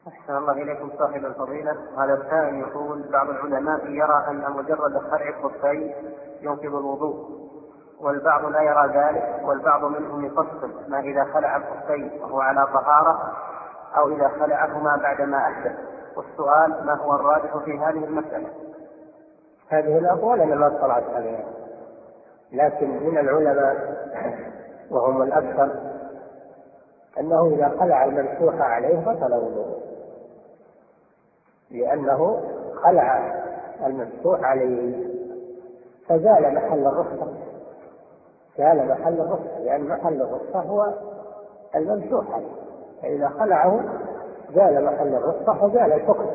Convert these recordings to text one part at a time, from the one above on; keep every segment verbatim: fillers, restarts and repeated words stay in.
أحسن الله إليكم صاحب الفضيلة. هذا السائل يقول: بعض العلماء يرى أن مجرد خلع الخفين ينقض الوضوء، والبعض لا يرى ذلك، والبعض منهم يفصل ما إذا خلع الخفين وهو على طهارة، أو إذا خلعهما بعدما أحدث. والسؤال: ما هو الراجح في هذه المسألة؟ هذه الأقوال أنا ما اطلعت عليها، لكن من العلماء وهم الأكثر أنه إذا خلع الممسوح عليه بطل وضوءه، لأنه خلع الممسوح عليه فزال محل الرخصة، زال محل الرخصة، لأن محل الرخصة هو الممسوح عليه، فإذا خلعه زال محل الرخصة فزال الحكم.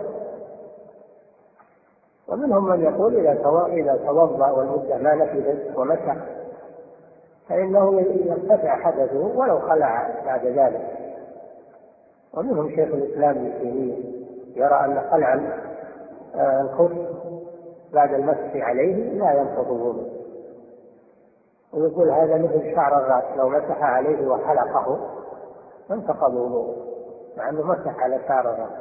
ومنهم من يقول إذا توضأ والمدة ما نفذت ومسح فإنه يرتفع حدثه ولو خلع بعد ذلك. ومنهم شيخ الإسلام ابن تيمية يرى أن خلع الخف بعد المسح عليه لا ينقض الوضوء، ويقول هذا مثل شعر الرأس، لو مسح عليه وحلقه انتقض وضوءه مع أنه مسح على شعر الرأس.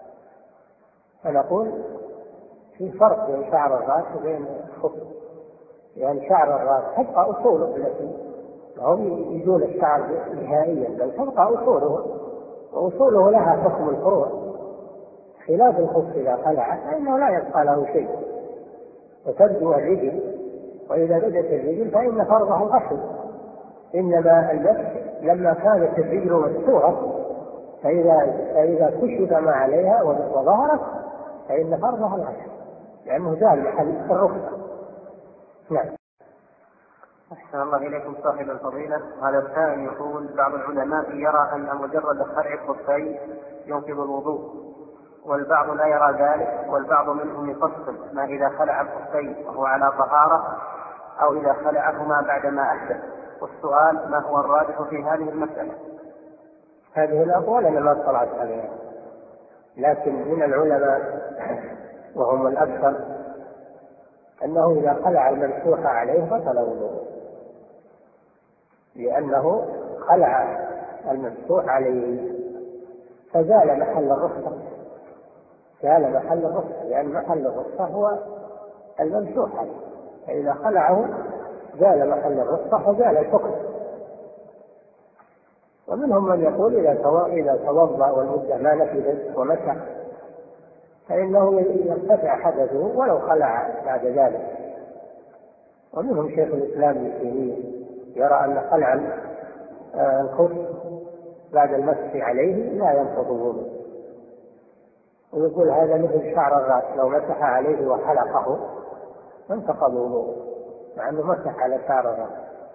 فنقول في فرق بين شعر الرأس وبين الخف، لأن يعني شعر الرأس تبقى أصوله التي هم يزول الشعر نهائيا، بل تبقى أصوله، وأصوله لها حكم الفروع، خلاف الخف إذا خلع فإنه لا يبقى له شيء، وتبدو الرجل، وإذا بدت الرجل فإن فرضها الغسل، إنما المسح لما كانت الرجل مستورة فإذا, فإذا كشف ما عليها وظهرت فإن فرضها الغسل، لأنه زال محل الرخصة. نعم. أحسن الله إليكم صاحب الفضيلة. هذا السائل يقول: بعض العلماء يرى أن مجرد خلع الخفين ينقض الوضوء، والبعض لا يرى ذلك، والبعض منهم يفصل ما إذا خلع الخفين وهو على طهارة، أو إذا خلعهما بعدما أحدث. والسؤال: ما هو الراجح في هذه المسألة؟ هذه الأقوال أنا ما اطلعت عليها، لكن من العلماء وهم الأكثر أنه إذا خلع الممسوح عليه بطل وضوءه، لأنه خلع الممسوح عليه فزال محل الرخصة، زال محل الرخصة، لأن محل الرخصة هو الممسوح عليه، فإذا خلعه زال محل الرخصة فزال الحكم. ومنهم من يقول إذا توضأ والمدة ما نفذت ومسح فإنه يرتفع حدثه ولو خلع بعد ذلك. ومنهم شيخ الإسلام ابن تيمية يرى أن خلع الخف بعد المسح عليه لا ينقض الوضوء، ويقول هذا مثل شعر الرأس، لو مسح عليه وحلقه انتقض وضوءه مع أنه مسح على شعر الرأس.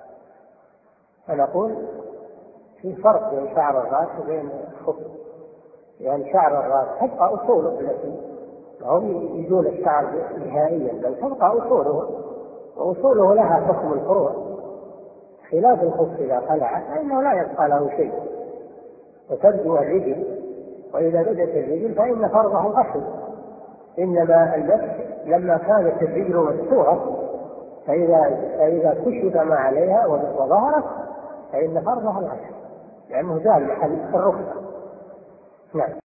فنقول في فرق بين شعر الرأس وبين الخف، لأن يعني شعر الرأس تبقى أصوله التي هم يزول الشعر نهائيا، بل تبقى أصوله، وأصوله لها حكم الفروع، خلاف الخف إذا خلع فإنه لا يبقى له شيء، وتبدو الرجل، وإذا بدت الرجل فإن فرضها الغسل، إنما المسح لما كانت الرجل مستورة فإذا, فإذا كشف ما عليها وظهرت فإن فرضها الغسل، لأنه زال محل الرخصة. نعم.